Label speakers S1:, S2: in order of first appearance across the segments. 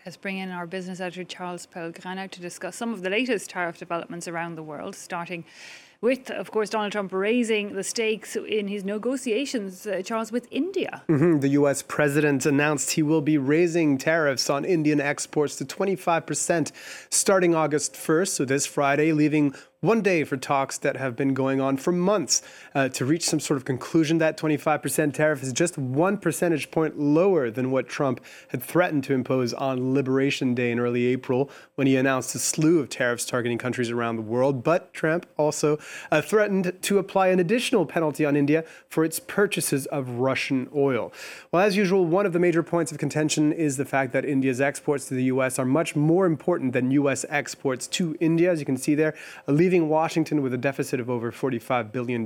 S1: Let's bring in our business editor Charles Pellegrino to discuss some of the latest tariff developments around the world, starting with, of course, Donald Trump raising the stakes in his negotiations, Charles, with India.
S2: The U.S. president announced he will be raising tariffs on Indian exports to 25% starting August 1st, so this Friday, leaving one day for talks that have been going on for months to reach some sort of conclusion. That 25% tariff is just 1 percentage point lower than what Trump had threatened to impose on Liberation Day in early April when he announced a slew of tariffs targeting countries around the world. But Trump also threatened to apply an additional penalty on India for its purchases of Russian oil. Well, as usual, one of the major points of contention is the fact that India's exports to the U.S. are much more important than U.S. exports to India. As you can see there, leaving Washington with a deficit of over $45 billion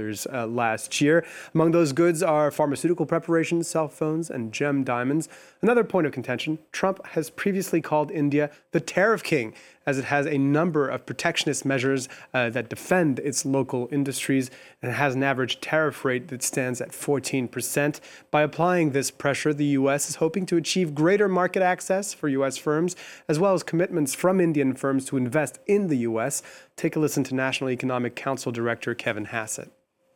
S2: last year. Among those goods are pharmaceutical preparations, cell phones, and gem diamonds. Another point of contention, Trump has previously called India the tariff king, as it has a number of protectionist measures that defend its local industries, and it has an average tariff rate that stands at 14%. By applying this pressure, the U.S. is hoping to achieve greater market access for U.S. firms, as well as commitments from Indian firms to invest in the U.S. Take a listen to National Economic Council Director Kevin Hassett.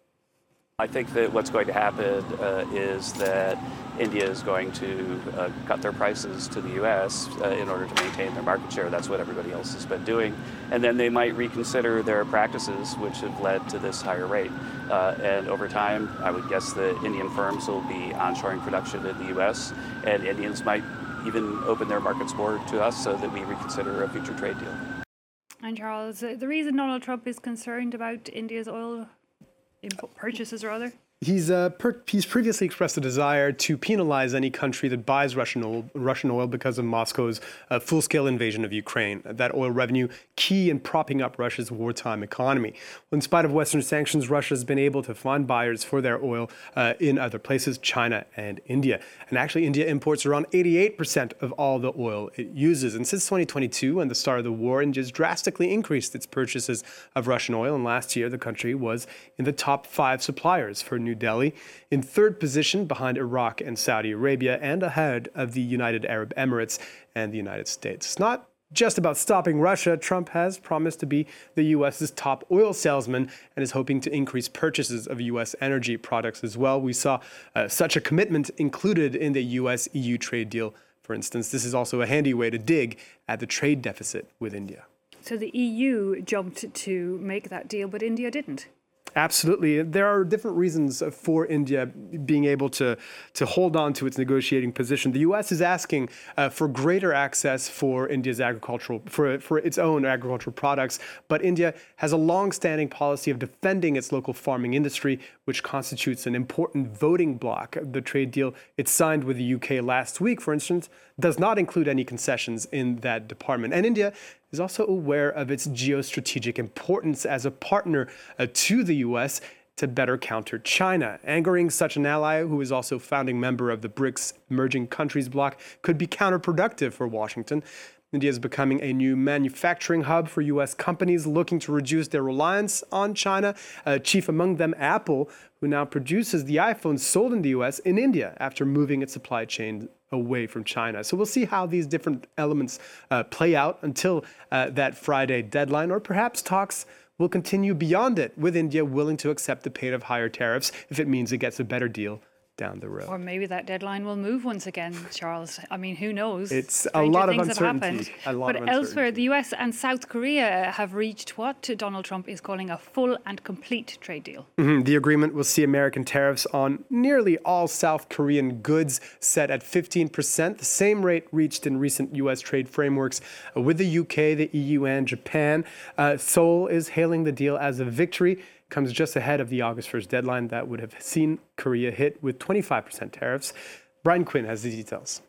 S3: I think that what's going to happen is that India is going to cut their prices to the U.S. In order to maintain their market share. That's what everybody else has been doing. And then they might reconsider their practices, which have led to this higher rate. And over time, I would guess that Indian firms will be onshoring production in the U.S. and Indians might even open their markets more to us so that we reconsider a future trade deal.
S1: And Charles, the reason Donald Trump is concerned about India's oil purchases or other?
S2: He's previously expressed a desire to penalize any country that buys Russian oil because of Moscow's full-scale invasion of Ukraine. That oil revenue key in propping up Russia's wartime economy. In spite of Western sanctions, Russia has been able to find buyers for their oil in other places, China and India. And actually, India imports around 88% of all the oil it uses. And since 2022 and the start of the war, India's drastically increased its purchases of Russian oil. And last year, the country was in the top 5 suppliers for New Delhi, in third position behind Iraq and Saudi Arabia, and ahead of the United Arab Emirates and the United States. It's not just about stopping Russia. Trump has promised to be the U.S.'s top oil salesman and is hoping to increase purchases of U.S. energy products as well. We saw such a commitment included in the U.S.-EU trade deal. For instance, this is also a handy way to dig at the trade deficit with India.
S1: So the EU jumped to make that deal, but India didn't.
S2: Absolutely. There are different reasons for India being able to hold on to its negotiating position. The U.S. is asking for greater access for India's for its own agricultural products, but India has a long-standing policy of defending its local farming industry, which constitutes an important voting bloc. The trade deal it signed with the U.K. last week, for instance, does not include any concessions in that department. And India is also aware of its geostrategic importance as a partner to the U.S. to better counter China. Angering such an ally, who is also founding member of the BRICS emerging countries bloc, could be counterproductive for Washington. India is becoming a new manufacturing hub for U.S. companies looking to reduce their reliance on China. Chief among them, Apple, who now produces the iPhones sold in the U.S. in India after moving its supply chain away from China. So we'll see how these different elements play out until that Friday deadline, or perhaps talks will continue beyond it, with India willing to accept the pain of higher tariffs if it means it gets a better deal down the road.
S1: Or maybe that deadline will move once again, Charles. I mean, who knows?
S2: It's a lot of uncertainty.
S1: But elsewhere, the US and South Korea have reached what Donald Trump is calling a full and complete trade deal.
S2: The agreement will see American tariffs on nearly all South Korean goods set at 15%, the same rate reached in recent U.S. trade frameworks with the UK, the EU, and Japan. Seoul is hailing the deal as a victory. Comes just ahead of the August 1st deadline that would have seen Korea hit with 25% tariffs. Brian Quinn has the details.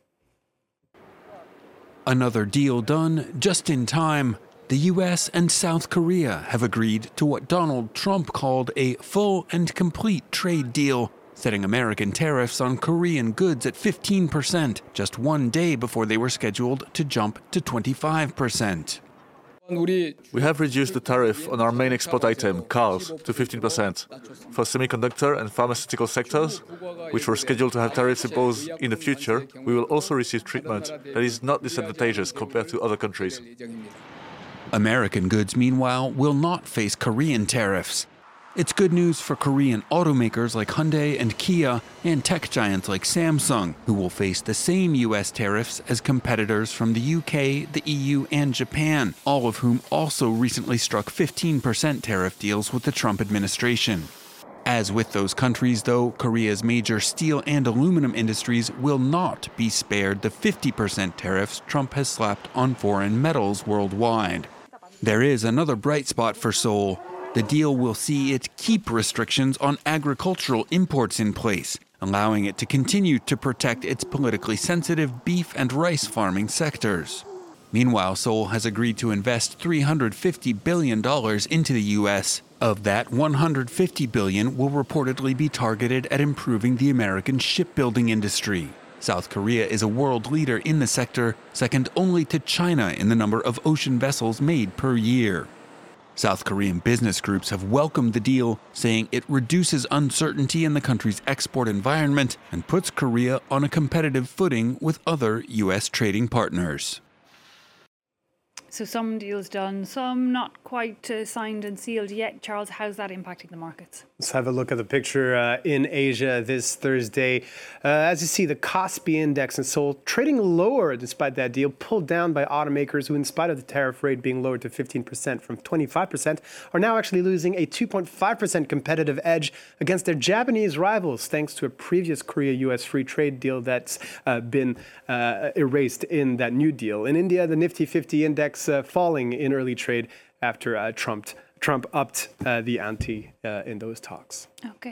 S4: Another deal done just in time. The U.S. and South Korea have agreed to what Donald Trump called a full and complete trade deal, setting American tariffs on Korean goods at 15%, just one day before they were scheduled to jump to 25%.
S5: We have reduced the tariff on our main export item, cars, to 15%. For semiconductor and pharmaceutical sectors, which were scheduled to have tariffs imposed in the future, we will also receive treatment that is not disadvantageous compared to other countries.
S4: American goods, meanwhile, will not face Korean tariffs. It's good news for Korean automakers like Hyundai and Kia and tech giants like Samsung, who will face the same US tariffs as competitors from the UK, the EU, and Japan, all of whom also recently struck 15% tariff deals with the Trump administration. As with those countries, though, Korea's major steel and aluminum industries will not be spared the 50% tariffs Trump has slapped on foreign metals worldwide. There is another bright spot for Seoul. The deal will see it keep restrictions on agricultural imports in place, allowing it to continue to protect its politically sensitive beef and rice farming sectors. Meanwhile, Seoul has agreed to invest $350 billion into the U.S. Of that, $150 billion will reportedly be targeted at improving the American shipbuilding industry. South Korea is a world leader in the sector, second only to China in the number of ocean vessels made per year. South Korean business groups have welcomed the deal, saying it reduces uncertainty in the country's export environment and puts Korea on a competitive footing with other U.S. trading partners.
S1: So some deals done, some not quite signed and sealed yet. Charles, how's that impacting the markets?
S2: Let's have a look at the picture in Asia this Thursday. As you see, the Kospi index in Seoul trading lower despite that deal, pulled down by automakers who, in spite of the tariff rate being lowered to 15% from 25%, are now actually losing a 2.5% competitive edge against their Japanese rivals, thanks to a previous Korea-US free trade deal that's been erased in that new deal. In India, the Nifty 50 index falling in early trade after Trump upped the ante in those talks.
S1: Okay.